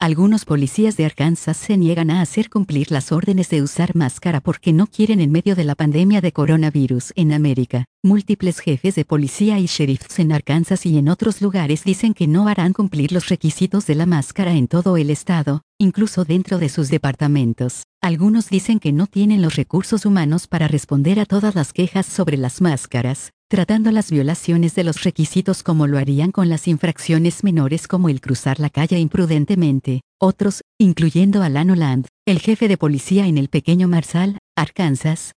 Algunos policías de Arkansas se niegan a hacer cumplir las órdenes de usar máscara porque no quieren en medio de la pandemia de coronavirus en América. Múltiples jefes de policía y sheriffs en Arkansas y en otros lugares dicen que no harán cumplir los requisitos de la máscara en todo el estado, incluso dentro de sus departamentos. Algunos dicen que no tienen los recursos humanos para responder a todas las quejas sobre las máscaras, tratando las violaciones de los requisitos como lo harían con las infracciones menores como el cruzar la calle imprudentemente. Otros, incluyendo Alan Oland, el jefe de policía en el pequeño Marshall, Arkansas,